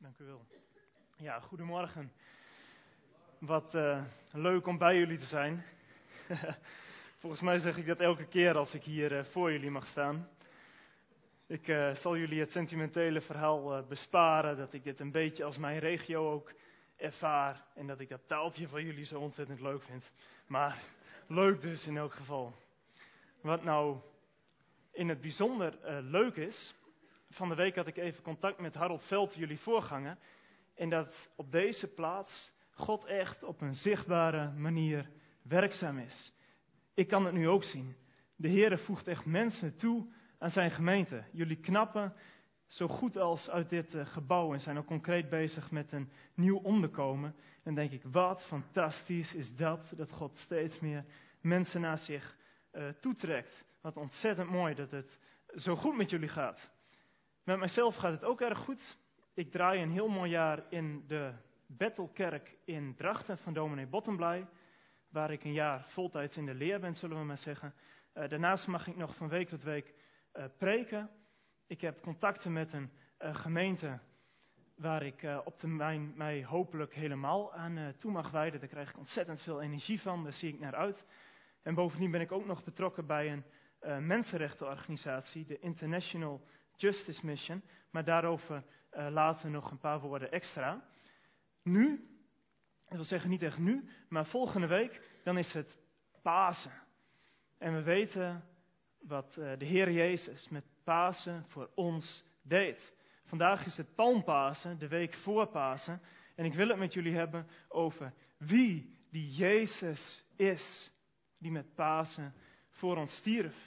Dank u wel. Ja, goedemorgen. Wat leuk om bij jullie te zijn. Volgens mij zeg ik dat elke keer als ik hier voor jullie mag staan. Ik zal jullie het sentimentele verhaal besparen, dat ik dit een beetje als mijn regio ook ervaar. En dat ik dat taaltje van jullie zo ontzettend leuk vind. Maar leuk dus in elk geval. Wat nou in het bijzonder leuk is. Van de week had ik even contact met Harold Veld, jullie voorganger. En dat op deze plaats God echt op een zichtbare manier werkzaam is. Ik kan het nu ook zien. De Heere voegt echt mensen toe aan zijn gemeente. Jullie knappen zo goed als uit dit gebouw en zijn ook concreet bezig met een nieuw onderkomen. En dan denk ik, wat fantastisch is dat God steeds meer mensen naar zich toetrekt. Wat ontzettend mooi dat het zo goed met jullie gaat. Met mijzelf gaat het ook erg goed. Ik draai een heel mooi jaar in de Bethelkerk in Drachten van dominee Bottenblij. Waar ik een jaar voltijds in de leer ben, zullen we maar zeggen. Daarnaast mag ik nog van week tot week preken. Ik heb contacten met een gemeente waar ik op termijn mij hopelijk helemaal aan toe mag wijden. Daar krijg ik ontzettend veel energie van, daar zie ik naar uit. En bovendien ben ik ook nog betrokken bij een mensenrechtenorganisatie, de International Justice Mission. Maar daarover later nog een paar woorden extra. Nu, dat wil zeggen niet echt nu, maar volgende week, dan is het Pasen. En we weten wat de Heer Jezus met Pasen voor ons deed. Vandaag is het Palmpasen, de week voor Pasen. En ik wil het met jullie hebben over wie die Jezus is, die met Pasen voor ons stierf.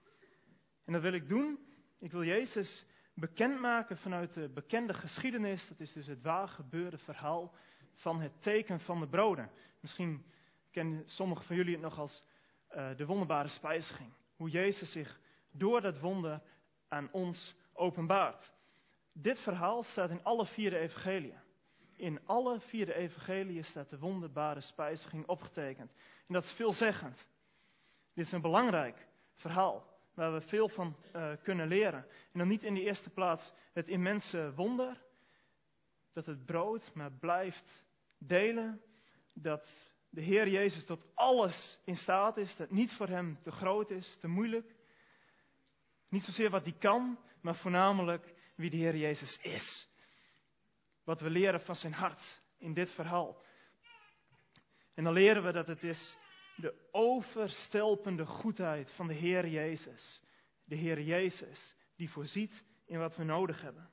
En dat wil ik doen. Ik wil Jezus bekendmaken vanuit de bekende geschiedenis. Dat is dus het waar gebeurde verhaal van het teken van de broden. Misschien kennen sommigen van jullie het nog als de wonderbare spijziging. Hoe Jezus zich door dat wonder aan ons openbaart. Dit verhaal staat in alle 4 de evangeliën. In alle 4 de evangeliën staat de wonderbare spijziging opgetekend. En dat is veelzeggend. Dit is een belangrijk verhaal waar we veel van kunnen leren. En dan niet in de eerste plaats het immense wonder. Dat het brood maar blijft delen. Dat de Heer Jezus tot alles in staat is. Dat niets voor hem te groot is, te moeilijk. Niet zozeer wat hij kan, maar voornamelijk wie de Heer Jezus is. Wat we leren van zijn hart in dit verhaal. En dan leren we dat het is de overstelpende goedheid van de Heer Jezus. De Heer Jezus die voorziet in wat we nodig hebben.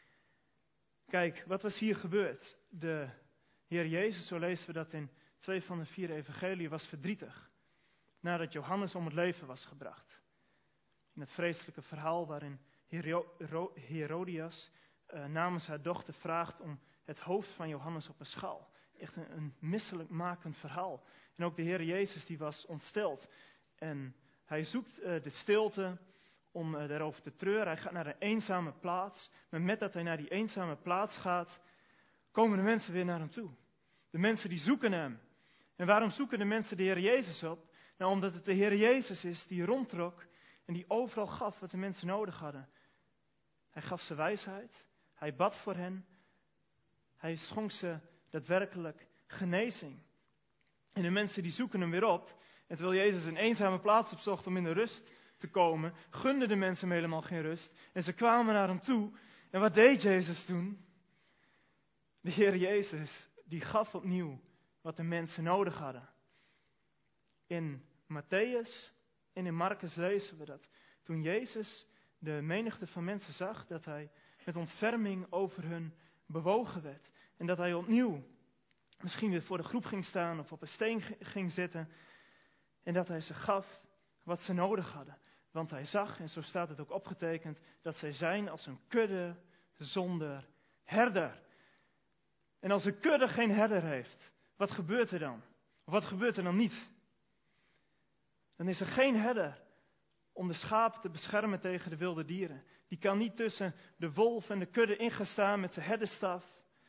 Kijk, wat was hier gebeurd? De Heer Jezus, zo lezen we dat in 2 van de 4 evangeliën, was verdrietig. Nadat Johannes om het leven was gebracht. In het vreselijke verhaal waarin Herodias namens haar dochter vraagt om het hoofd van Johannes op een schaal. Echt een misselijkmakend verhaal. En ook de Heer Jezus die was ontsteld. En hij zoekt de stilte om daarover te treuren. Hij gaat naar een eenzame plaats. Maar met dat hij naar die eenzame plaats gaat, komen de mensen weer naar hem toe. De mensen die zoeken hem. En waarom zoeken de mensen de Heer Jezus op? Nou, omdat het de Heer Jezus is die rondtrok en die overal gaf wat de mensen nodig hadden. Hij gaf ze wijsheid. Hij bad voor hen. Hij schonk ze daadwerkelijk genezing. En de mensen die zoeken hem weer op. En terwijl Jezus een eenzame plaats opzocht om in de rust te komen, gunden de mensen hem helemaal geen rust. En ze kwamen naar hem toe. En wat deed Jezus toen? De Heer Jezus, die gaf opnieuw wat de mensen nodig hadden. In Matthäus en in Marcus lezen we dat. Toen Jezus de menigte van mensen zag, dat hij met ontferming over hun bewogen werd. En dat hij opnieuw misschien weer voor de groep ging staan of op een steen ging zitten. En dat hij ze gaf wat ze nodig hadden. Want hij zag, en zo staat het ook opgetekend, dat zij zijn als een kudde zonder herder. En als een kudde geen herder heeft, wat gebeurt er dan? Of wat gebeurt er dan niet? Dan is er geen herder om de schapen te beschermen tegen de wilde dieren. Die kan niet tussen de wolf en de kudde in gaan staan met zijn herderstaf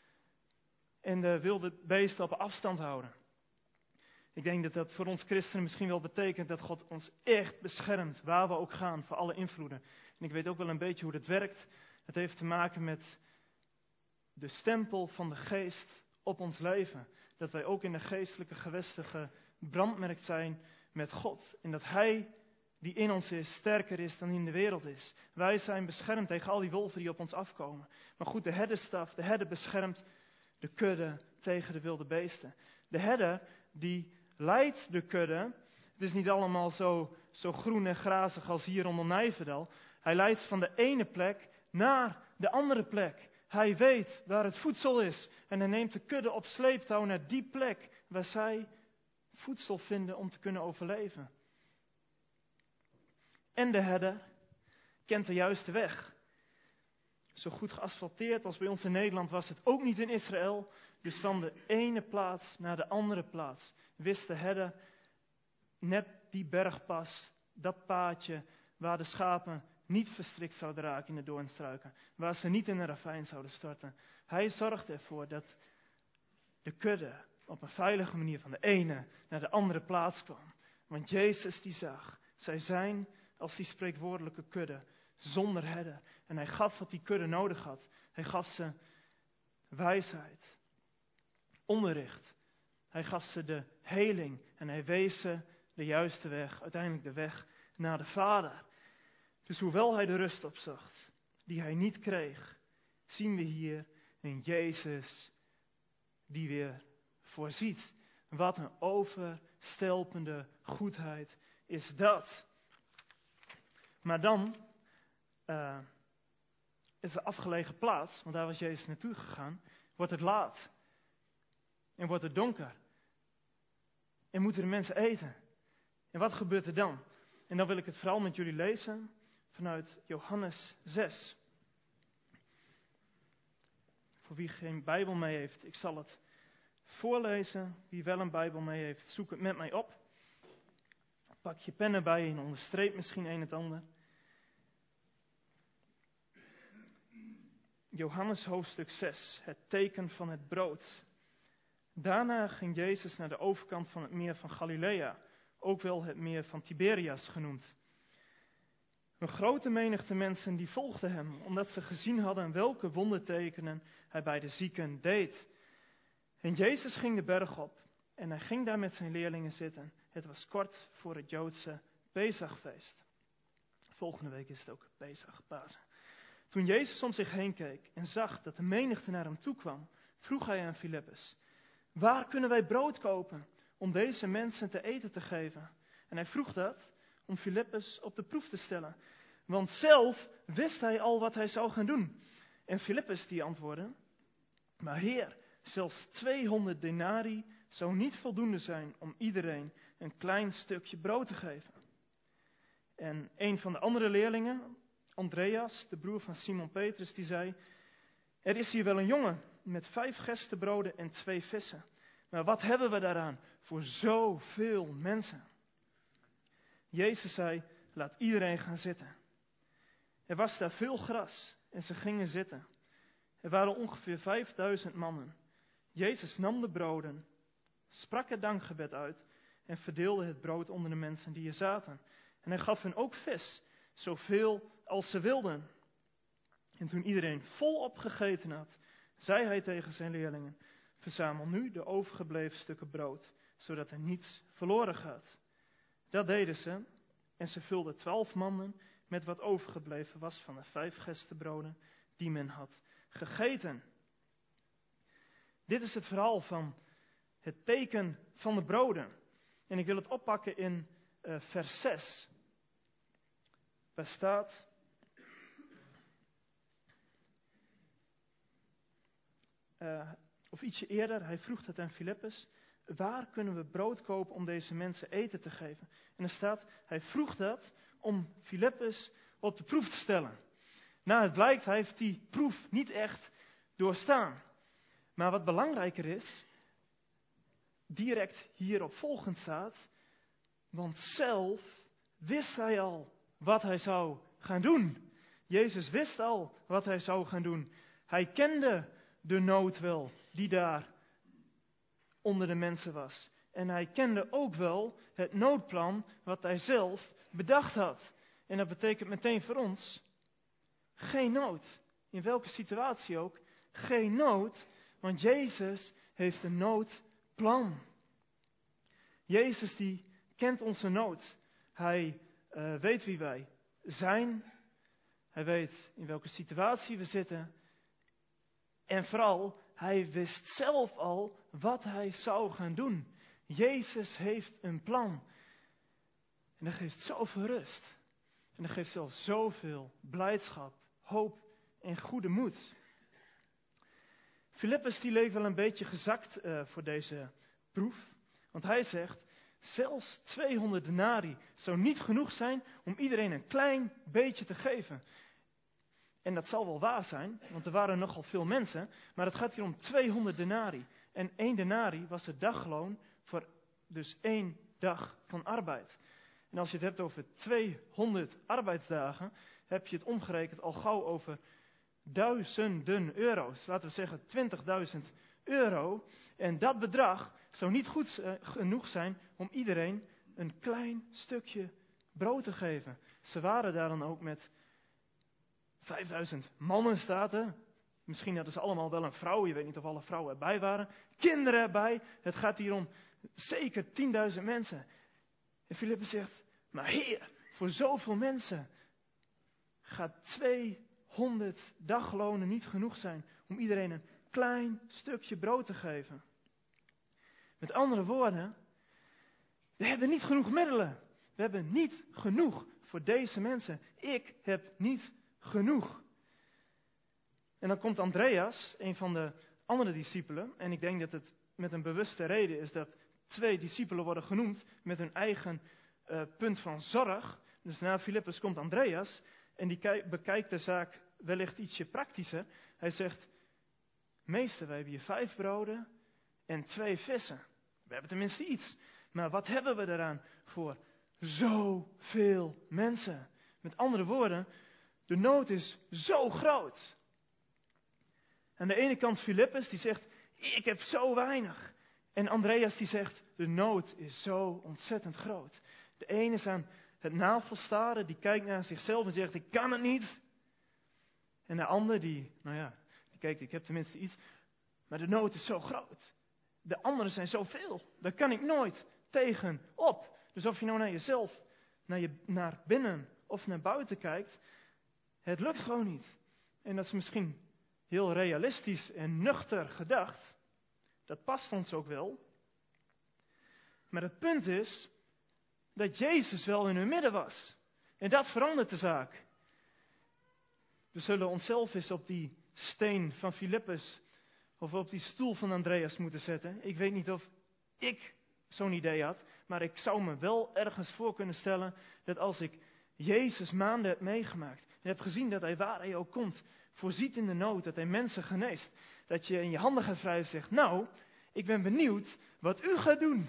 en de wilde beesten op afstand houden. Ik denk dat dat voor ons christenen misschien wel betekent dat God ons echt beschermt, waar we ook gaan, voor alle invloeden. En ik weet ook wel een beetje hoe dat werkt. Het heeft te maken met de stempel van de geest op ons leven. Dat wij ook in de geestelijke gewesten gebrandmerkt zijn met God. En dat Hij die in ons is, sterker is dan in de wereld is. Wij zijn beschermd tegen al die wolven die op ons afkomen. Maar goed, de herderstaf, de herder beschermt de kudde tegen de wilde beesten. De herder die leidt de kudde. Het is niet allemaal zo groen en grazig als hier rondom Nijverdal. Hij leidt van de ene plek naar de andere plek. Hij weet waar het voedsel is. En hij neemt de kudde op sleeptouw naar die plek waar zij voedsel vinden om te kunnen overleven. En de herder kent de juiste weg. Zo goed geasfalteerd als bij ons in Nederland was het ook niet in Israël. Dus van de ene plaats naar de andere plaats wist de herder net die bergpas, dat paadje waar de schapen niet verstrikt zouden raken in de doornstruiken. Waar ze niet in een ravijn zouden storten. Hij zorgde ervoor dat de kudde op een veilige manier van de ene naar de andere plaats kwam. Want Jezus die zag, zij zijn als die spreekwoordelijke kudde zonder herder. En hij gaf wat die kudde nodig had. Hij gaf ze wijsheid, onderricht. Hij gaf ze de heling en hij wees ze de juiste weg, uiteindelijk de weg naar de Vader. Dus hoewel hij de rust opzocht, die hij niet kreeg, zien we hier een Jezus die weer voorziet. Wat een overstelpende goedheid is dat. Maar dan is de afgelegen plaats, want daar was Jezus naartoe gegaan, wordt het laat. En wordt het donker. En moeten de mensen eten. En wat gebeurt er dan? En dan wil ik het vooral met jullie lezen vanuit Johannes 6. Voor wie geen Bijbel mee heeft, ik zal het voorlezen. Wie wel een Bijbel mee heeft, zoek het met mij op. Pak je pen erbij en onderstreep misschien een het ander. Johannes hoofdstuk 6, het teken van het brood. Daarna ging Jezus naar de overkant van het meer van Galilea, ook wel het meer van Tiberias genoemd. Een grote menigte mensen die volgden hem, omdat ze gezien hadden welke wondertekenen hij bij de zieken deed. En Jezus ging de berg op en hij ging daar met zijn leerlingen zitten. Het was kort voor het Joodse Pesachfeest. Volgende week is het ook Pesach, Pasen. Toen Jezus om zich heen keek en zag dat de menigte naar hem toe kwam, vroeg hij aan Filippus: waar kunnen wij brood kopen om deze mensen te eten te geven? En hij vroeg dat om Filippus op de proef te stellen. Want zelf wist hij al wat hij zou gaan doen. En Filippus die antwoordde: maar Heer, zelfs 200 denari zou niet voldoende zijn om iedereen een klein stukje brood te geven. En een van de andere leerlingen, Andreas, de broer van Simon Petrus, die zei: er is hier wel een jongen met 5 gerstebroden en 2 vissen. Maar wat hebben we daaraan voor zoveel mensen? Jezus zei: laat iedereen gaan zitten. Er was daar veel gras en ze gingen zitten. Er waren ongeveer 5000 mannen. Jezus nam de broden, sprak het dankgebed uit en verdeelde het brood onder de mensen die er zaten. En hij gaf hen ook vis, zoveel als ze wilden. En toen iedereen volop gegeten had, zei hij tegen zijn leerlingen: verzamel nu de overgebleven stukken brood, zodat er niets verloren gaat. Dat deden ze en ze vulden 12 manden met wat overgebleven was van de 5 gerstebroden die men had gegeten. Dit is het verhaal van het teken van de broden. En ik wil het oppakken in vers 6. Waar staat: of ietsje eerder, hij vroeg het aan Filippus: waar kunnen we brood kopen om deze mensen eten te geven? En er staat, hij vroeg dat om Filippus op de proef te stellen. Nou, het blijkt, hij heeft die proef niet echt doorstaan. Maar wat belangrijker is, direct hierop volgend staat, want zelf wist hij al wat hij zou gaan doen. Jezus wist al wat hij zou gaan doen. Hij kende de nood wel die daar onder de mensen was. En hij kende ook wel het noodplan wat hij zelf bedacht had. En dat betekent meteen voor ons geen nood. In welke situatie ook, geen nood, want Jezus heeft een noodplan. Jezus die kent onze nood. Hij weet wie wij zijn. Hij weet in welke situatie we zitten. En vooral, hij wist zelf al wat hij zou gaan doen. Jezus heeft een plan. En dat geeft zoveel rust. En dat geeft zelfs zoveel blijdschap, hoop en goede moed. Filippus die leek wel een beetje gezakt voor deze proef. Want hij zegt, zelfs 200 denari zou niet genoeg zijn om iedereen een klein beetje te geven. En dat zal wel waar zijn, want er waren nogal veel mensen. Maar het gaat hier om 200 denari. En 1 denari was het dagloon voor dus 1 dag van arbeid. En als je het hebt over 200 arbeidsdagen, heb je het omgerekend al gauw over duizenden euro's. Laten we zeggen 20.000 euro. En dat bedrag zou niet goed genoeg zijn om iedereen een klein stukje brood te geven. Ze waren daar dan ook met 5000 mannen, staat er. Misschien hadden ze allemaal wel een vrouw. Je weet niet of alle vrouwen erbij waren. Kinderen erbij. Het gaat hier om zeker 10.000 mensen. En Filippus zegt, maar Heer, voor zoveel mensen gaat 200 daglonen niet genoeg zijn om iedereen een klein stukje brood te geven. Met andere woorden, we hebben niet genoeg middelen. We hebben niet genoeg voor deze mensen. Ik heb niet genoeg. En dan komt Andreas, een van de andere discipelen. En ik denk dat het met een bewuste reden is dat 2 discipelen worden genoemd met hun eigen punt van zorg. Dus na Filippus komt Andreas en die bekijkt de zaak wellicht ietsje praktischer. Hij zegt, meester, wij hebben hier 5 broden en 2 vissen. We hebben tenminste iets. Maar wat hebben we daaraan voor zoveel mensen? Met andere woorden, de nood is zo groot. Aan de ene kant Filippus die zegt, ik heb zo weinig. En Andreas die zegt, de nood is zo ontzettend groot. De ene is aan het navelstaren, die kijkt naar zichzelf en zegt, ik kan het niet. En de ander die kijkt, ik heb tenminste iets. Maar de nood is zo groot. De anderen zijn zoveel. Daar kan ik nooit tegen op. Dus of je nou naar jezelf, naar binnen of naar buiten kijkt, het lukt gewoon niet. En dat is misschien heel realistisch en nuchter gedacht. Dat past ons ook wel. Maar het punt is dat Jezus wel in hun midden was. En dat verandert de zaak. We zullen onszelf eens op die steen van Filippus of op die stoel van Andreas moeten zetten. Ik weet niet of ik zo'n idee had, maar ik zou me wel ergens voor kunnen stellen dat als ik Jezus maanden heb meegemaakt en heb gezien dat hij waar hij ook komt, voorziet in de nood, dat hij mensen geneest, dat je in je handen gaat wrijven en zegt, nou, ik ben benieuwd wat u gaat doen.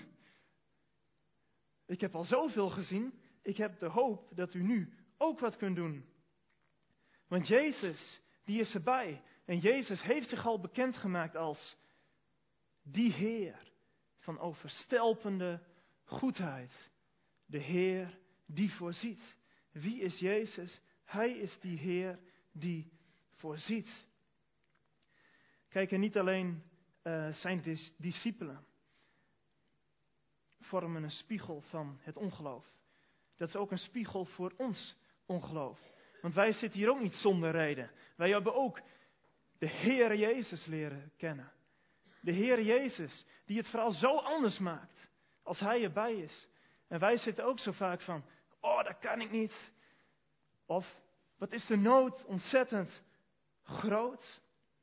Ik heb al zoveel gezien, ik heb de hoop dat u nu ook wat kunt doen. Want Jezus, die is erbij. En Jezus heeft zich al bekendgemaakt als die Heer van overstelpende goedheid. De Heer die voorziet. Wie is Jezus? Hij is die Heer die voorziet. Kijk, en niet alleen zijn discipelen vormen een spiegel van het ongeloof. Dat is ook een spiegel voor ons ongeloof. Want wij zitten hier ook niet zonder reden. Wij hebben ook de Heer Jezus leren kennen. De Heer Jezus, die het vooral zo anders maakt als Hij erbij is. En wij zitten ook zo vaak van, oh, dat kan ik niet. Of, wat is de nood ontzettend groot.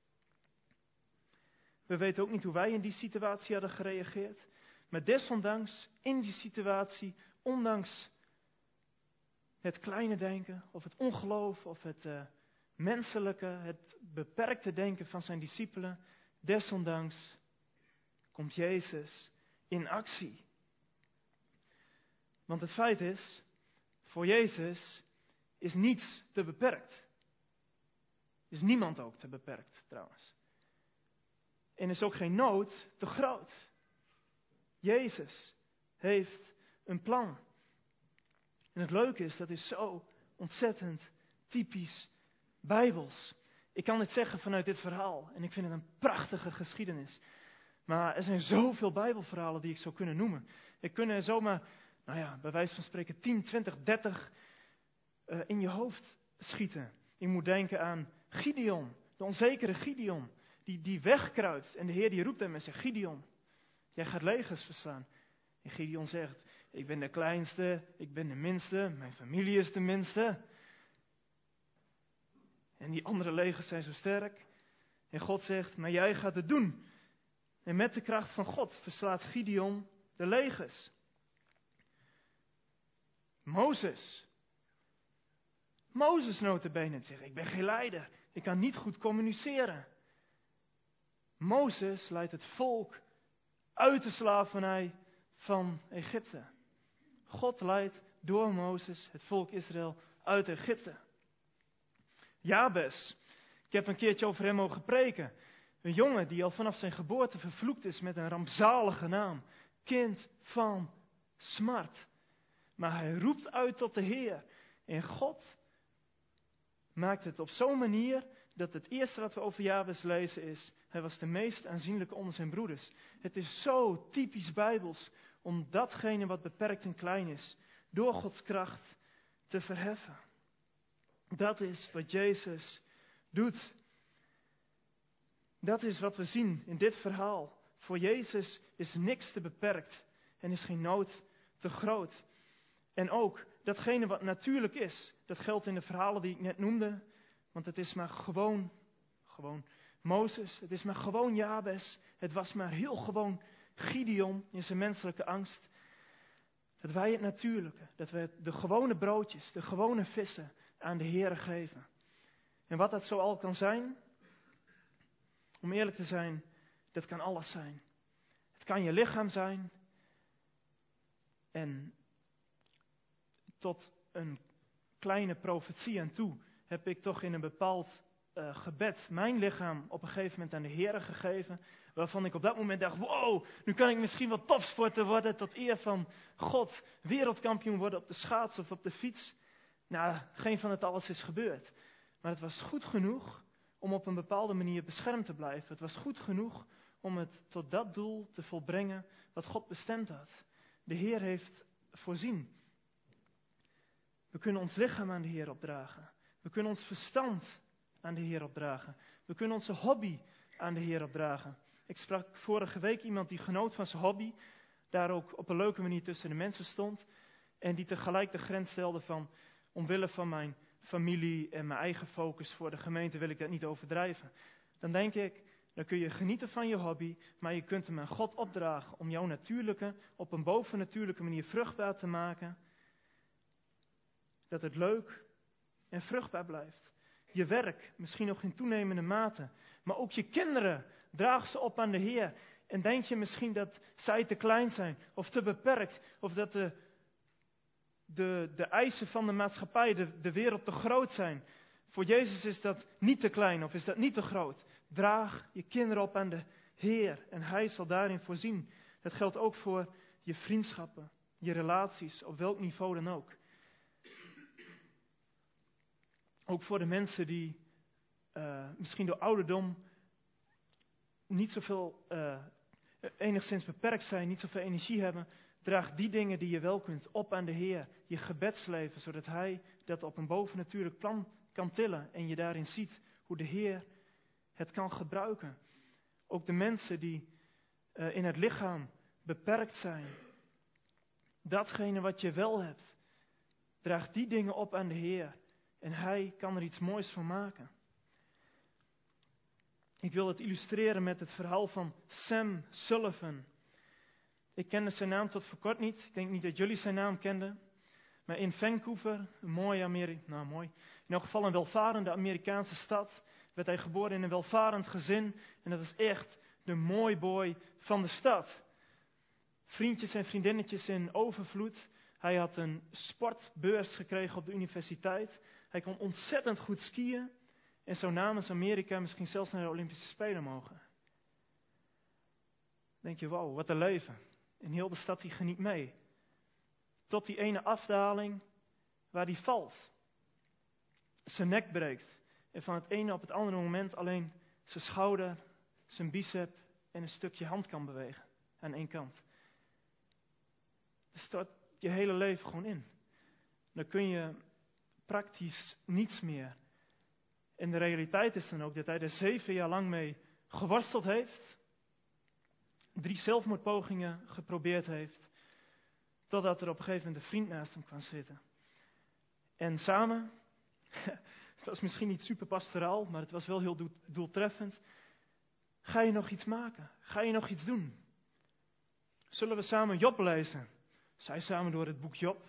We weten ook niet hoe wij in die situatie hadden gereageerd. Maar desondanks, in die situatie, ondanks het kleine denken, of het ongeloof, of het menselijke, het beperkte denken van zijn discipelen, desondanks komt Jezus in actie. Want het feit is, voor Jezus is niets te beperkt. Is niemand ook te beperkt trouwens. En is ook geen nood te groot. Jezus heeft een plan. En het leuke is, dat is zo ontzettend typisch Bijbels. Ik kan dit zeggen vanuit dit verhaal. En ik vind het een prachtige geschiedenis. Maar er zijn zoveel Bijbelverhalen die ik zou kunnen noemen. Ik kan er zomaar, bij wijze van spreken 10, 20, 30 in je hoofd schieten. Je moet denken aan Gideon, de onzekere Gideon. Die wegkruipt en de Heer die roept hem en zegt, Gideon, jij gaat legers verslaan. En Gideon zegt, ik ben de kleinste, ik ben de minste, mijn familie is de minste. En die andere legers zijn zo sterk. En God zegt, maar jij gaat het doen. En met de kracht van God verslaat Gideon de legers. Mozes nota bene zegt, ik ben geen leider. Ik kan niet goed communiceren. Mozes leidt het volk uit de slavernij van Egypte. God leidt door Mozes het volk Israël uit Egypte. Jabes, ik heb een keertje over hem mogen preken. Een jongen die al vanaf zijn geboorte vervloekt is met een rampzalige naam. Kind van smart. Maar hij roept uit tot de Heer. En God maakt het op zo'n manier dat het eerste wat we over Jabes lezen is, hij was de meest aanzienlijke onder zijn broeders. Het is zo typisch Bijbels om datgene wat beperkt en klein is, door Gods kracht te verheffen. Dat is wat Jezus doet. Dat is wat we zien in dit verhaal. Voor Jezus is niks te beperkt en is geen nood te groot. En ook datgene wat natuurlijk is, dat geldt in de verhalen die ik net noemde. Want het is maar gewoon Mozes, het is maar gewoon Jabes. Het was maar heel gewoon Gideon in zijn menselijke angst. Dat wij het natuurlijke, dat wij de gewone broodjes, de gewone vissen aan de Heere geven. En wat dat zo al kan zijn, om eerlijk te zijn, dat kan alles zijn. Het kan je lichaam zijn. En tot een kleine profetie aan toe heb ik toch in een bepaald gebed mijn lichaam op een gegeven moment aan de Heere gegeven. Waarvan ik op dat moment dacht, wow, nu kan ik misschien wel topsporter worden tot eer van God. Wereldkampioen worden op de schaats of op de fiets. Nou, geen van het alles is gebeurd. Maar het was goed genoeg om op een bepaalde manier beschermd te blijven. Het was goed genoeg om het tot dat doel te volbrengen wat God bestemd had. De Heer heeft voorzien. We kunnen ons lichaam aan de Heer opdragen. We kunnen ons verstand aan de Heer opdragen. We kunnen onze hobby aan de Heer opdragen. Ik sprak vorige week iemand die genoot van zijn hobby. Daar ook op een leuke manier tussen de mensen stond. En die tegelijk de grens stelde van, omwille van mijn familie en mijn eigen focus voor de gemeente wil ik dat niet overdrijven. Dan denk ik, dan kun je genieten van je hobby, maar je kunt hem aan God opdragen om jouw natuurlijke, op een bovennatuurlijke manier vruchtbaar te maken. Dat het leuk en vruchtbaar blijft. Je werk, misschien nog in toenemende mate, maar ook je kinderen, draag ze op aan de Heer. En denk je misschien dat zij te klein zijn, of te beperkt, of dat de eisen van de maatschappij, de wereld te groot zijn. Voor Jezus is dat niet te klein of is dat niet te groot. Draag je kinderen op aan de Heer en Hij zal daarin voorzien. Dat geldt ook voor je vriendschappen, je relaties, op welk niveau dan ook. Ook voor de mensen die misschien door ouderdom niet zoveel, enigszins beperkt zijn, niet zoveel energie hebben. Draag die dingen die je wel kunt op aan de Heer. Je gebedsleven, zodat Hij dat op een bovennatuurlijk plan kan tillen. En je daarin ziet hoe de Heer het kan gebruiken. Ook de mensen die in het lichaam beperkt zijn. Datgene wat je wel hebt. Draag die dingen op aan de Heer. En Hij kan er iets moois van maken. Ik wil het illustreren met het verhaal van Sam Sullivan. Ik kende zijn naam tot voor kort niet. Ik denk niet dat jullie zijn naam kenden. Maar in Vancouver, in elk geval een welvarende Amerikaanse stad, werd hij geboren in een welvarend gezin. En dat was echt de mooi boy van de stad. Vriendjes en vriendinnetjes in overvloed. Hij had een sportbeurs gekregen op de universiteit. Hij kon ontzettend goed skiën. En zou namens Amerika misschien zelfs naar de Olympische Spelen mogen. Dan denk je, wow, wat een leven. En heel de stad die geniet mee. Tot die ene afdaling waar hij valt. Zijn nek breekt. En van het ene op het andere moment alleen zijn schouder, zijn bicep en een stukje hand kan bewegen. Aan één kant. Er stort je hele leven gewoon in. Dan kun je praktisch niets meer. En de realiteit is dan ook dat hij er 7 jaar lang mee geworsteld heeft. 3 zelfmoordpogingen geprobeerd heeft. Totdat er op een gegeven moment een vriend naast hem kwam zitten. En samen, het was misschien niet super pastoraal, maar het was wel heel doeltreffend. Ga je nog iets maken? Ga je nog iets doen? Zullen we samen Job lezen? Zij samen door het boek Job.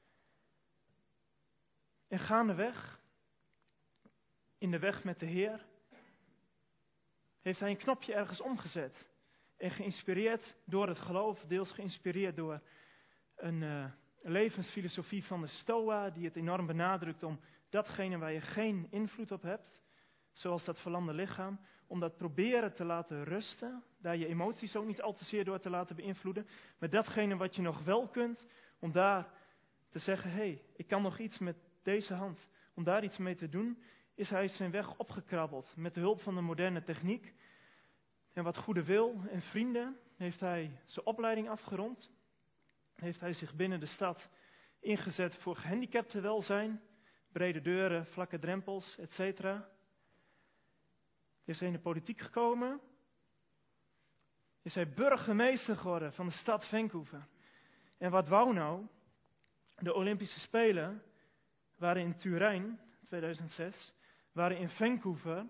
En gaandeweg, in de weg met de Heer, heeft hij een knopje ergens omgezet. En geïnspireerd door het geloof, deels geïnspireerd door een levensfilosofie van de Stoa, die het enorm benadrukt om datgene waar je geen invloed op hebt, zoals dat verlamde lichaam, om dat proberen te laten rusten, daar je emoties ook niet al te zeer door te laten beïnvloeden, maar datgene wat je nog wel kunt, om daar te zeggen, hé, ik kan nog iets met deze hand, om daar iets mee te doen, is hij zijn weg opgekrabbeld met de hulp van de moderne techniek. En wat goede wil en vrienden heeft hij zijn opleiding afgerond. Heeft hij zich binnen de stad ingezet voor gehandicaptenwelzijn. Brede deuren, vlakke drempels, etc. Is hij in de politiek gekomen. Is hij burgemeester geworden van de stad Vancouver. En wat wou nou? De Olympische Spelen waren in Turijn, 2006. Waren in Vancouver,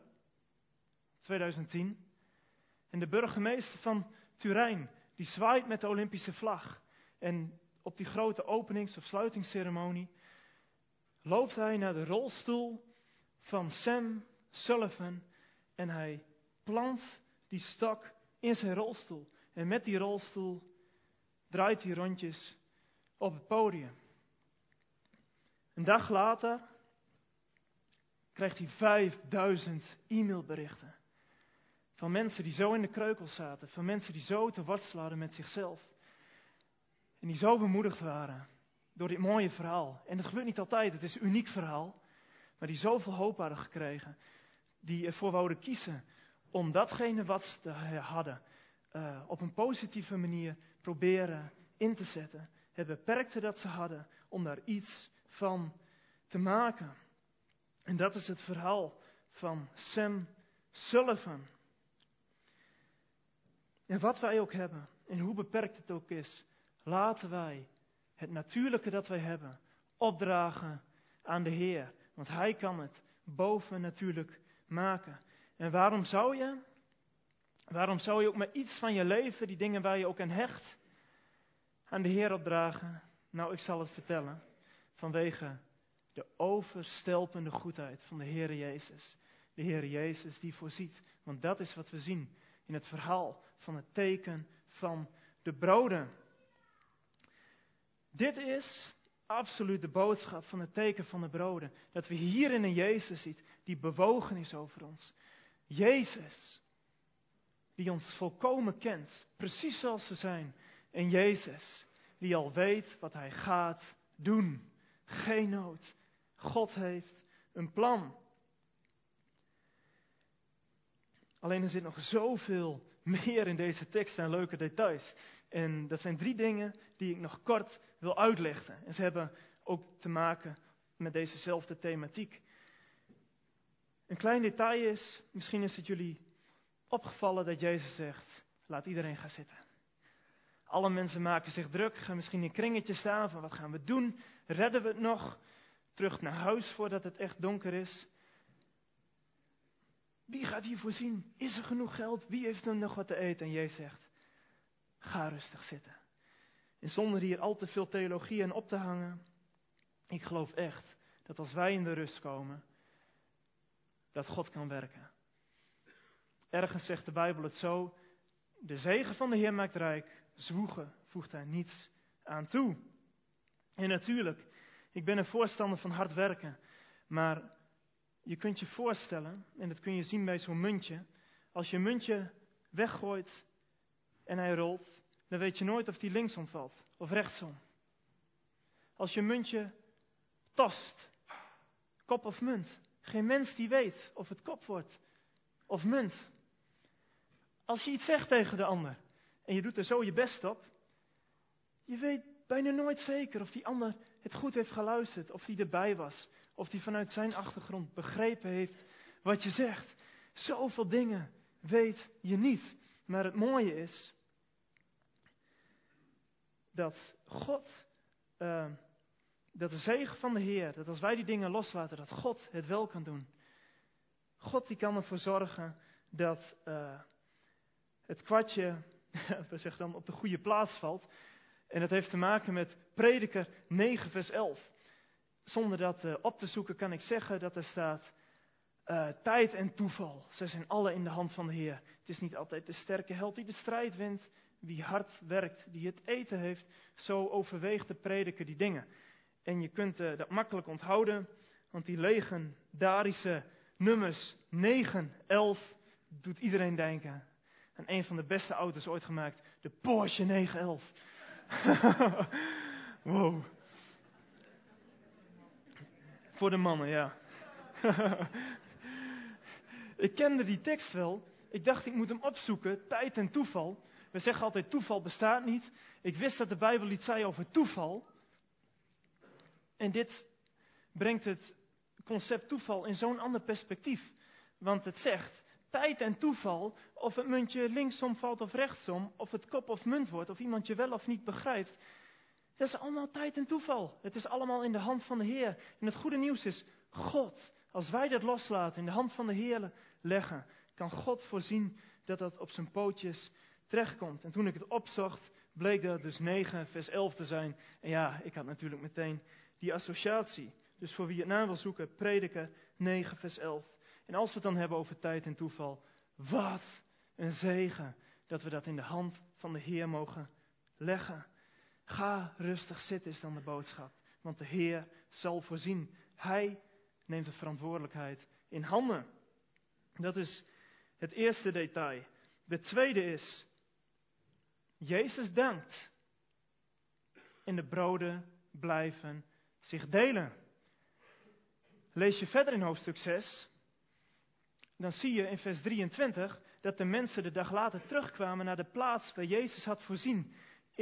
2010. En de burgemeester van Turijn, die zwaait met de Olympische vlag. En op die grote openings- of sluitingsceremonie loopt hij naar de rolstoel van Sam Sullivan. En hij plant die stok in zijn rolstoel. En met die rolstoel draait hij rondjes op het podium. Een dag later krijgt hij 5000 e-mailberichten. Van mensen die zo in de kreukels zaten. Van mensen die zo te worstelen hadden met zichzelf. En die zo bemoedigd waren door dit mooie verhaal. En dat gebeurt niet altijd, het is een uniek verhaal. Maar die zoveel hoop hadden gekregen. Die ervoor wouden kiezen om datgene wat ze hadden op een positieve manier proberen in te zetten. Het beperkte dat ze hadden om daar iets van te maken. En dat is het verhaal van Sam Sullivan. En wat wij ook hebben, en hoe beperkt het ook is, laten wij het natuurlijke dat wij hebben opdragen aan de Heer. Want Hij kan het bovennatuurlijk maken. En waarom zou je ook maar iets van je leven, die dingen waar je ook aan hecht, aan de Heer opdragen? Nou, ik zal het vertellen. Vanwege de overstelpende goedheid van de Heer Jezus. De Heer Jezus die voorziet. Want dat is wat we zien in het verhaal van het teken van de broden. Dit is absoluut de boodschap van het teken van de broden. Dat we hierin een Jezus zien die bewogen is over ons. Jezus, die ons volkomen kent, precies zoals we zijn. En Jezus, die al weet wat Hij gaat doen. Geen nood. God heeft een plan. Alleen er zit nog zoveel meer in deze tekst en leuke details. En dat zijn 3 dingen die ik nog kort wil uitleggen. En ze hebben ook te maken met dezezelfde thematiek. Een klein detail is, misschien is het jullie opgevallen dat Jezus zegt, laat iedereen gaan zitten. Alle mensen maken zich druk, gaan misschien in kringetjes staan van wat gaan we doen? Redden we het nog? Terug naar huis voordat het echt donker is. Wie gaat hier voorzien? Is er genoeg geld? Wie heeft er nog wat te eten? En Jezus zegt, ga rustig zitten. En zonder hier al te veel theologie aan op te hangen. Ik geloof echt dat als wij in de rust komen, dat God kan werken. Ergens zegt de Bijbel het zo. De zegen van de Heer maakt rijk. Zwoegen voegt daar niets aan toe. En natuurlijk, ik ben een voorstander van hard werken. Maar je kunt je voorstellen, en dat kun je zien bij zo'n muntje. Als je een muntje weggooit en hij rolt, dan weet je nooit of die linksom valt of rechtsom. Als je een muntje tost, kop of munt, Geen mens die weet of het kop wordt of munt. Als je iets zegt tegen de ander en je doet er zo je best op, je weet bijna nooit zeker of die ander het goed heeft geluisterd, of die erbij was, of die vanuit zijn achtergrond begrepen heeft wat je zegt. Zoveel dingen weet je niet. Maar het mooie is dat God, dat de zegen van de Heer, dat als wij die dingen loslaten, dat God het wel kan doen. God die kan ervoor zorgen dat het kwartje, we zeggen dan, op de goede plaats valt. En dat heeft te maken met Prediker 9 vers 11. Zonder dat op te zoeken kan ik zeggen dat er staat: tijd en toeval, zij zijn alle in de hand van de Heer. Het is niet altijd de sterke held die de strijd wint. Wie hard werkt, die het eten heeft, zo overweegt de prediker die dingen. En je kunt dat makkelijk onthouden, want die legendarische nummers 9, 11 doet iedereen denken aan een van de beste auto's ooit gemaakt, de Porsche 911. Wow. Voor de mannen, ja. Ik kende die tekst wel. Ik dacht, ik moet hem opzoeken. Tijd en toeval. We zeggen altijd, toeval bestaat niet. Ik wist dat de Bijbel iets zei over toeval. En dit brengt het concept toeval in zo'n ander perspectief. Want het zegt, tijd en toeval, of het muntje linksom valt of rechtsom, of het kop of munt wordt, of iemand je wel of niet begrijpt. Dat is allemaal tijd en toeval. Het is allemaal in de hand van de Heer. En het goede nieuws is, God, als wij dat loslaten, in de hand van de Heer leggen, kan God voorzien dat dat op zijn pootjes terechtkomt. En toen ik het opzocht, bleek dat dus 9 vers 11 te zijn. En ja, ik had natuurlijk meteen die associatie. Dus voor wie het na wil zoeken, Prediker 9 vers 11. En als we het dan hebben over tijd en toeval, wat een zegen dat we dat in de hand van de Heer mogen leggen. Ga rustig zitten is dan de boodschap, want de Heer zal voorzien. Hij neemt de verantwoordelijkheid in handen. Dat is het eerste detail. De tweede is, Jezus dankt en de broden blijven zich delen. Lees je verder in hoofdstuk 6, dan zie je in vers 23 dat de mensen de dag later terugkwamen naar de plaats waar Jezus had voorzien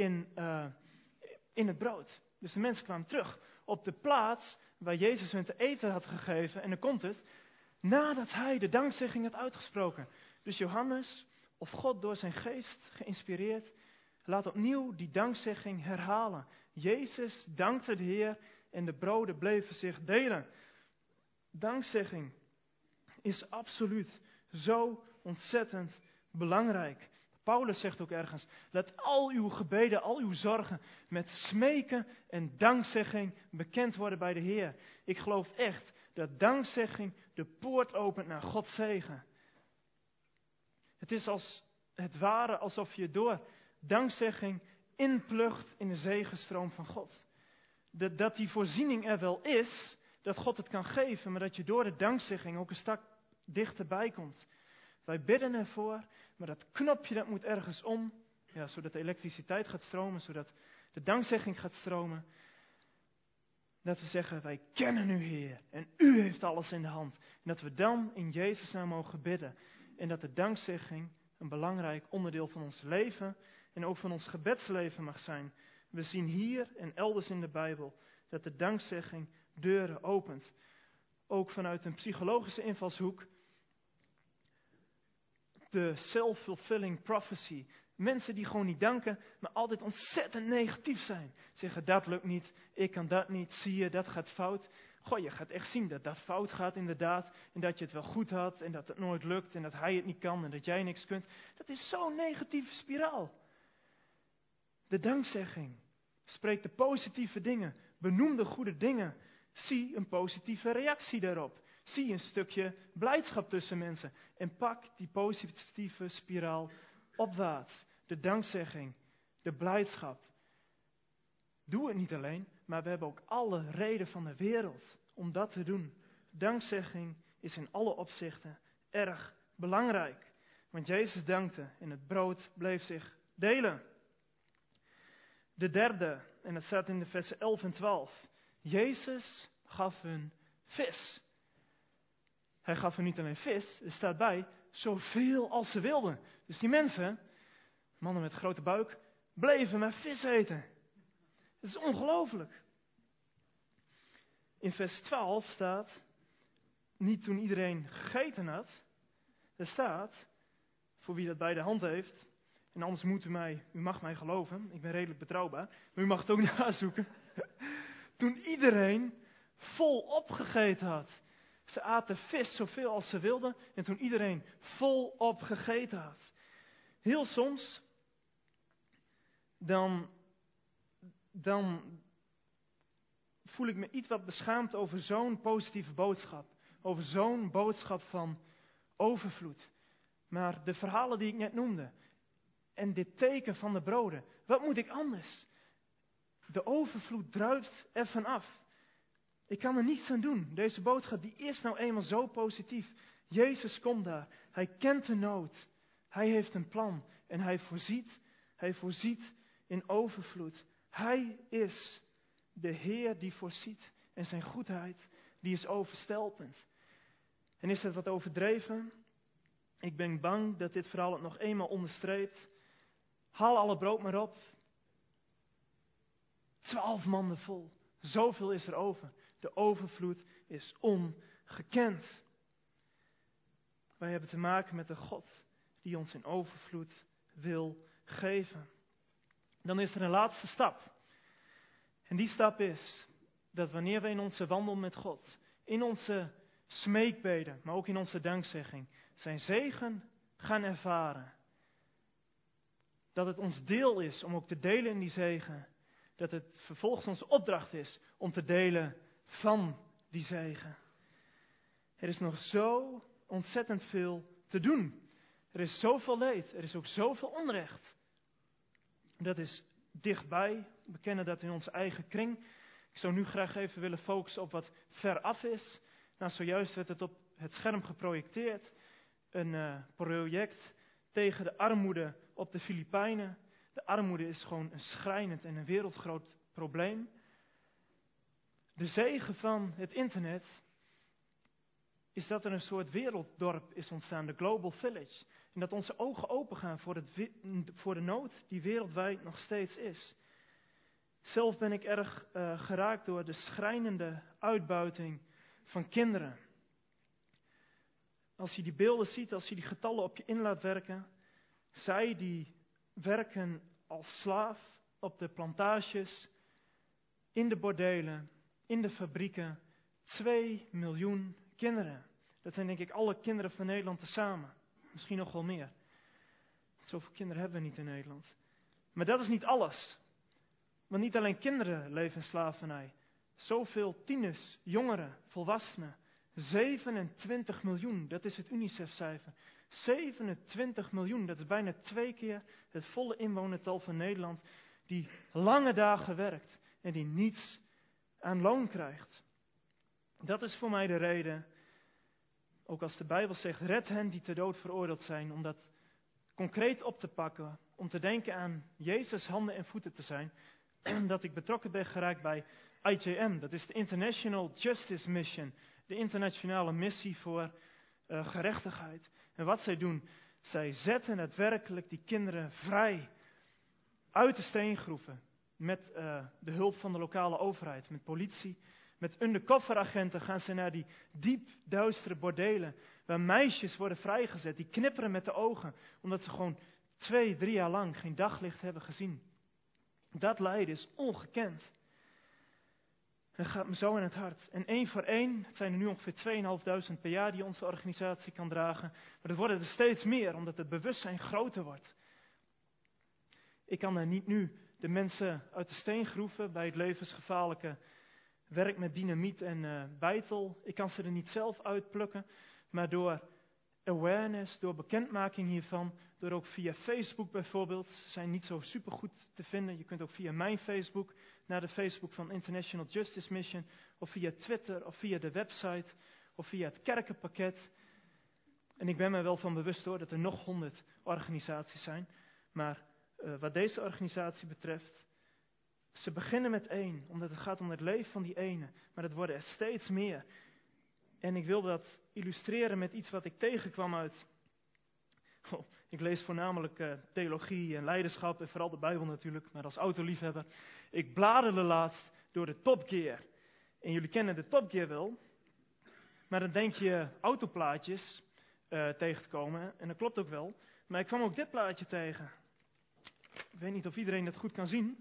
in het brood. Dus de mensen kwamen terug op de plaats waar Jezus hun te eten had gegeven. En dan komt het, nadat hij de dankzegging had uitgesproken. Dus Johannes, of God door zijn geest geïnspireerd, laat opnieuw die dankzegging herhalen. Jezus dankte de Heer en de broden bleven zich delen. Dankzegging is absoluut zo ontzettend belangrijk. Paulus zegt ook ergens, laat al uw gebeden, al uw zorgen met smeken en dankzegging bekend worden bij de Heer. Ik geloof echt dat dankzegging de poort opent naar Gods zegen. Het is als het ware alsof je door dankzegging inplucht in de zegenstroom van God. Dat die voorziening er wel is, dat God het kan geven, maar dat je door de dankzegging ook een stuk dichterbij komt. Wij bidden ervoor, maar dat knopje dat moet ergens om, ja, zodat de elektriciteit gaat stromen, zodat de dankzegging gaat stromen. Dat we zeggen, wij kennen u Heer en u heeft alles in de hand. En dat we dan in Jezus naam mogen bidden. En dat de dankzegging een belangrijk onderdeel van ons leven en ook van ons gebedsleven mag zijn. We zien hier en elders in de Bijbel dat de dankzegging deuren opent. Ook vanuit een psychologische invalshoek. De self-fulfilling prophecy. Mensen die gewoon niet danken, maar altijd ontzettend negatief zijn. Zeggen, dat lukt niet, ik kan dat niet, zie je, dat gaat fout. Goh, je gaat echt zien dat dat fout gaat inderdaad. En dat je het wel goed had en dat het nooit lukt en dat hij het niet kan en dat jij niks kunt. Dat is zo'n negatieve spiraal. De dankzegging spreekt de positieve dingen, benoem de goede dingen. Zie een positieve reactie daarop. Zie een stukje blijdschap tussen mensen. En pak die positieve spiraal opwaarts. De dankzegging, de blijdschap. Doe het niet alleen, maar we hebben ook alle reden van de wereld om dat te doen. Dankzegging is in alle opzichten erg belangrijk. Want Jezus dankte en het brood bleef zich delen. De derde, en dat staat in de versen 11 en 12. Jezus gaf hun vis. Hij gaf hen niet alleen vis, er staat bij, zoveel als ze wilden. Dus die mensen, mannen met grote buik, bleven maar vis eten. Het is ongelooflijk. In vers 12 staat, niet toen iedereen gegeten had. Er staat, voor wie dat bij de hand heeft, en anders moet u mag mij geloven, ik ben redelijk betrouwbaar, maar u mag het ook nazoeken. Toen iedereen volop gegeten had. Ze aten vis zoveel als ze wilden en toen iedereen volop gegeten had. Heel soms, dan voel ik me iets wat beschaamd over zo'n positieve boodschap. Over zo'n boodschap van overvloed. Maar de verhalen die ik net noemde. En dit teken van de broden. Wat moet ik anders? De overvloed druipt er vanaf. Ik kan er niets aan doen. Deze boodschap die is nou eenmaal zo positief. Jezus komt daar. Hij kent de nood. Hij heeft een plan. En hij voorziet in overvloed. Hij is de Heer die voorziet. En zijn goedheid die is overstelpend. En is dat wat overdreven? Ik ben bang dat dit verhaal het nog eenmaal onderstreept. Haal alle brood maar op. 12 manden vol. Zoveel is er over. De overvloed is ongekend. Wij hebben te maken met een God die ons in overvloed wil geven. Dan is er een laatste stap. En die stap is dat wanneer we in onze wandel met God, in onze smeekbeden, maar ook in onze dankzegging, zijn zegen gaan ervaren. Dat het ons deel is om ook te delen in die zegen. Dat het vervolgens onze opdracht is om te delen van die zegen. Er is nog zo ontzettend veel te doen. Er is zoveel leed. Er is ook zoveel onrecht. Dat is dichtbij. We kennen dat in onze eigen kring. Ik zou nu graag even willen focussen op wat ver af is. Nou, zojuist werd het op het scherm geprojecteerd. Een project tegen de armoede op de Filipijnen. De armoede is gewoon een schrijnend en een wereldgroot probleem. De zegen van het internet is dat er een soort werelddorp is ontstaan, de Global Village. En dat onze ogen opengaan voor de nood die wereldwijd nog steeds is. Zelf ben ik erg geraakt door de schrijnende uitbuiting van kinderen. Als je die beelden ziet, als je die getallen op je in laat werken. Zij die werken als slaaf op de plantages, in de bordelen, in de fabrieken. 2 miljoen kinderen. Dat zijn denk ik alle kinderen van Nederland tezamen. Misschien nog wel meer. Zoveel kinderen hebben we niet in Nederland. Maar dat is niet alles. Want niet alleen kinderen leven in slavernij. Zoveel tieners, jongeren, volwassenen. 27 miljoen, dat is het UNICEF-cijfer. 27 miljoen, dat is bijna 2 keer het volle inwonertal van Nederland. Die lange dagen werkt en die niets aan loon krijgt. Dat is voor mij de reden, ook als de Bijbel zegt, red hen die ter dood veroordeeld zijn, om dat concreet op te pakken, om te denken aan Jezus' handen en voeten te zijn, dat ik betrokken ben geraakt bij IJM, dat is de International Justice Mission, de internationale missie voor gerechtigheid. En wat zij doen, zij zetten daadwerkelijk die kinderen vrij uit de steengroeven, met de hulp van de lokale overheid, met politie. Met undercoveragenten gaan ze naar die diep duistere bordelen, waar meisjes worden vrijgezet, die knipperen met de ogen, omdat ze gewoon 2-3 jaar lang geen daglicht hebben gezien. Dat lijden is ongekend. Dat gaat me zo in het hart. En 1 voor 1, het zijn er nu ongeveer 2.500 per jaar die onze organisatie kan dragen, maar het worden er steeds meer, omdat het bewustzijn groter wordt. Ik kan er niet nu de mensen uit de steengroeven bij het levensgevaarlijke werk met dynamiet en beitel. Ik kan ze er niet zelf uitplukken, maar door awareness, door bekendmaking hiervan, door ook via Facebook bijvoorbeeld, ze zijn niet zo supergoed te vinden. Je kunt ook via mijn Facebook naar de Facebook van International Justice Mission, of via Twitter, of via de website, of via het kerkenpakket. En ik ben me wel van bewust hoor, dat er nog 100 organisaties zijn, maar wat deze organisatie betreft, ze beginnen met 1, omdat het gaat om het leven van die ene. Maar het worden er steeds meer. En ik wil dat illustreren met iets wat ik tegenkwam uit... ik lees voornamelijk theologie en leiderschap en vooral de Bijbel natuurlijk, maar als autoliefhebber. Ik bladerde laatst door de Top Gear. En jullie kennen de Top Gear wel, maar dan denk je autoplaatjes tegen te komen. En dat klopt ook wel, maar ik kwam ook dit plaatje tegen. Ik weet niet of iedereen dat goed kan zien.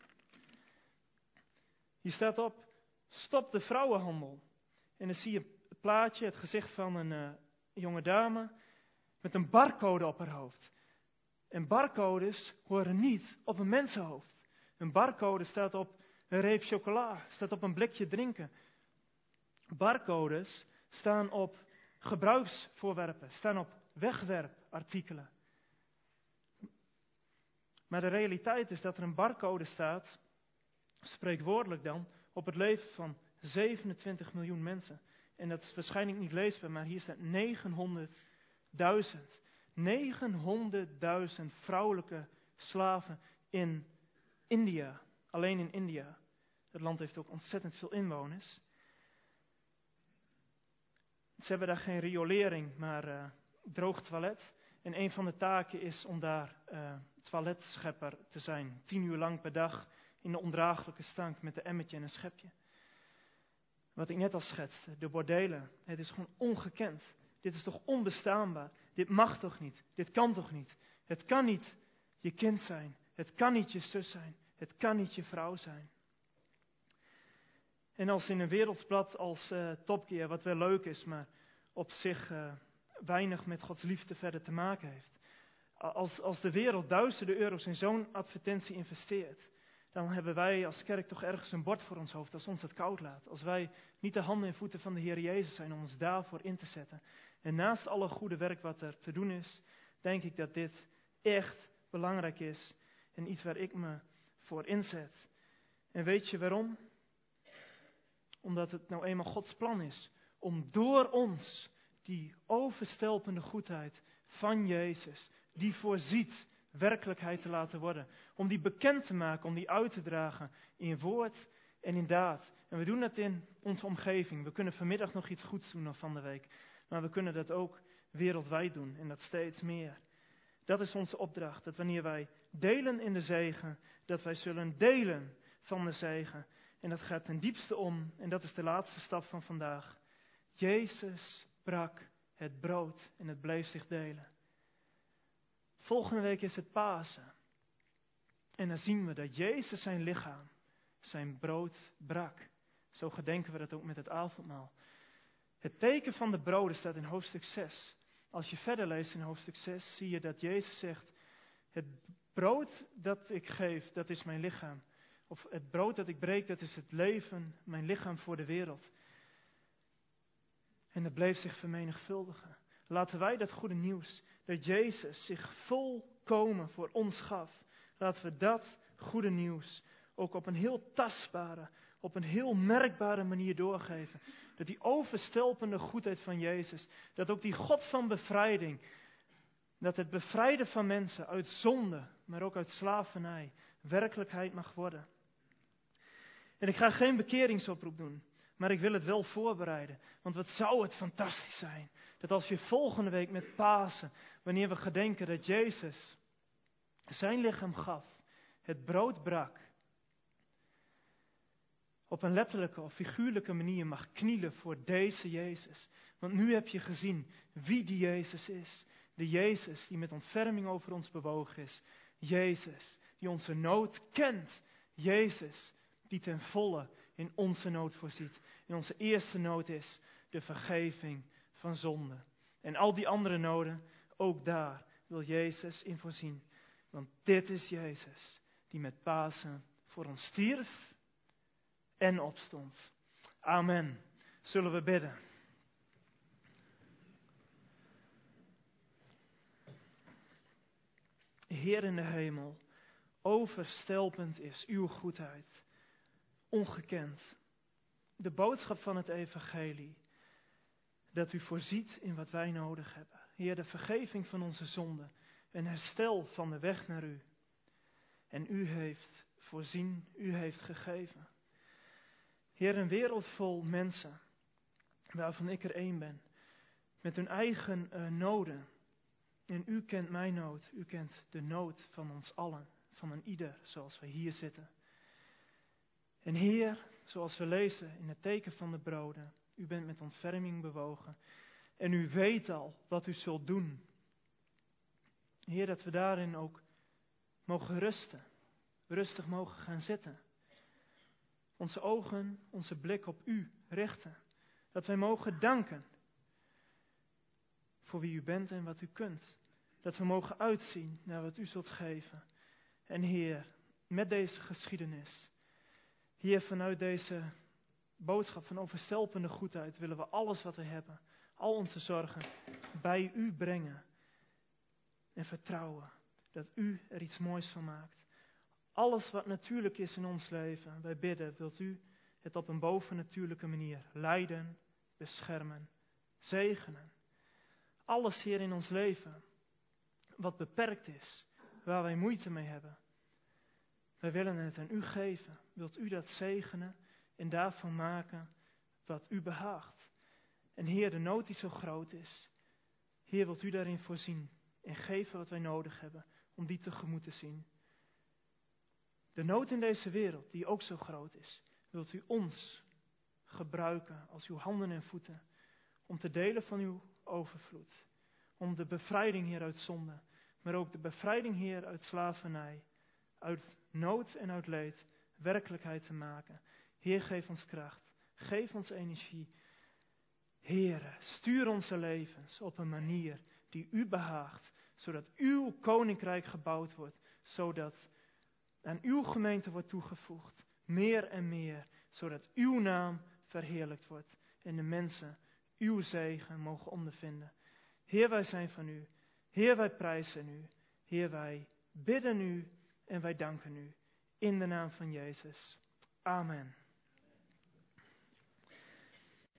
Hier staat op, stop de vrouwenhandel. En dan zie je het plaatje, het gezicht van een jonge dame met een barcode op haar hoofd. En barcodes horen niet op een mensenhoofd. Een barcode staat op een reep chocola, staat op een blikje drinken. Barcodes staan op gebruiksvoorwerpen, staan op wegwerpartikelen. Maar de realiteit is dat er een barcode staat, spreekwoordelijk dan, op het leven van 27 miljoen mensen. En dat is waarschijnlijk niet leesbaar, maar hier staat 900.000. 900.000 vrouwelijke slaven in India. Alleen in India. Het land heeft ook ontzettend veel inwoners. Ze hebben daar geen riolering, maar droog toilet. En een van de taken is om daar toiletschepper te zijn. 10 uur lang per dag in de ondraaglijke stank met een emmertje en een schepje. Wat ik net al schetste, de bordelen. Het is gewoon ongekend. Dit is toch onbestaanbaar? Dit mag toch niet? Dit kan toch niet? Het kan niet je kind zijn. Het kan niet je zus zijn. Het kan niet je vrouw zijn. En als in een wereldblad als Top Gear, wat wel leuk is, maar op zich weinig met Gods liefde verder te maken heeft. Als de wereld duizenden euro's in zo'n advertentie investeert, dan hebben wij als kerk toch ergens een bord voor ons hoofd als ons dat koud laat. Als wij niet de handen en voeten van de Heer Jezus zijn om ons daarvoor in te zetten. En naast alle goede werk wat er te doen is, denk ik dat dit echt belangrijk is. En iets waar ik me voor inzet. En weet je waarom? Omdat het nou eenmaal Gods plan is om door ons die overstelpende goedheid van Jezus, die voorziet, werkelijkheid te laten worden. Om die bekend te maken, om die uit te dragen in woord en in daad. En we doen dat in onze omgeving. We kunnen vanmiddag nog iets goeds doen of van de week. Maar we kunnen dat ook wereldwijd doen en dat steeds meer. Dat is onze opdracht, dat wanneer wij delen in de zegen, dat wij zullen delen van de zegen. En dat gaat ten diepste om, en dat is de laatste stap van vandaag. Jezus brak het brood en het bleef zich delen. Volgende week is het Pasen. En dan zien we dat Jezus zijn lichaam, zijn brood brak. Zo gedenken we dat ook met het avondmaal. Het teken van de broden staat in hoofdstuk 6. Als je verder leest in hoofdstuk 6, zie je dat Jezus zegt: het brood dat ik geef, dat is mijn lichaam. Of het brood dat ik breek, dat is het leven, mijn lichaam voor de wereld. En dat bleef zich vermenigvuldigen. Laten wij dat goede nieuws, dat Jezus zich volkomen voor ons gaf, laten we dat goede nieuws ook op een heel tastbare, op een heel merkbare manier doorgeven. Dat die overstelpende goedheid van Jezus, dat ook die God van bevrijding, dat het bevrijden van mensen uit zonde, maar ook uit slavernij, werkelijkheid mag worden. En ik ga geen bekeringsoproep doen, maar ik wil het wel voorbereiden. Want wat zou het fantastisch zijn, dat als je volgende week met Pasen, wanneer we gedenken dat Jezus zijn lichaam gaf, het brood brak, op een letterlijke of figuurlijke manier mag knielen voor deze Jezus. Want nu heb je gezien wie die Jezus is. De Jezus die met ontferming over ons bewogen is. Jezus die onze nood kent. Jezus die ten volle in onze nood voorziet. En onze eerste nood is de vergeving van zonde. En al die andere noden, ook daar wil Jezus in voorzien. Want dit is Jezus die met Pasen voor ons stierf en opstond. Amen. Zullen we bidden? Heer in de hemel, overstelpend is uw goedheid, ongekend. De boodschap van het evangelie, dat u voorziet in wat wij nodig hebben. Heer, de vergeving van onze zonden, een herstel van de weg naar u. En u heeft voorzien, u heeft gegeven. Heer, een wereld vol mensen waarvan ik er één ben. Met hun eigen noden. En u kent mijn nood. U kent de nood van ons allen. Van een ieder, zoals we hier zitten. En Heer, zoals we lezen in het teken van de broden. U bent met ontferming bewogen. En u weet al wat u zult doen. Heer, dat we daarin ook mogen rusten. Rustig mogen gaan zitten. Onze ogen, onze blik op u richten. Dat wij mogen danken. Voor wie u bent en wat u kunt. Dat we mogen uitzien naar wat u zult geven. En Heer, met deze geschiedenis. Heer, vanuit deze boodschap van overstelpende goedheid willen we alles wat we hebben. Al onze zorgen bij u brengen. En vertrouwen dat u er iets moois van maakt. Alles wat natuurlijk is in ons leven, wij bidden, wilt u het op een bovennatuurlijke manier leiden, beschermen, zegenen. Alles hier in ons leven, wat beperkt is, waar wij moeite mee hebben. Wij willen het aan u geven. Wilt u dat zegenen en daarvan maken wat u behaagt. En Heer, de nood die zo groot is, Heer, wilt u daarin voorzien en geven wat wij nodig hebben om die tegemoet te zien. De nood in deze wereld, die ook zo groot is, wilt u ons gebruiken als uw handen en voeten om te delen van uw overvloed. Om de bevrijding, Heer, uit zonde, maar ook de bevrijding, Heer, uit slavernij, uit nood en uit leed, werkelijkheid te maken. Heer, geef ons kracht, geef ons energie. Heer, stuur onze levens op een manier die u behaagt, zodat uw koninkrijk gebouwd wordt, zodat aan uw gemeente wordt toegevoegd, meer en meer, zodat uw naam verheerlijkt wordt en de mensen uw zegen mogen ondervinden. Heer, wij zijn van u. Heer, wij prijzen u. Heer, wij bidden u en wij danken u. In de naam van Jezus. Amen.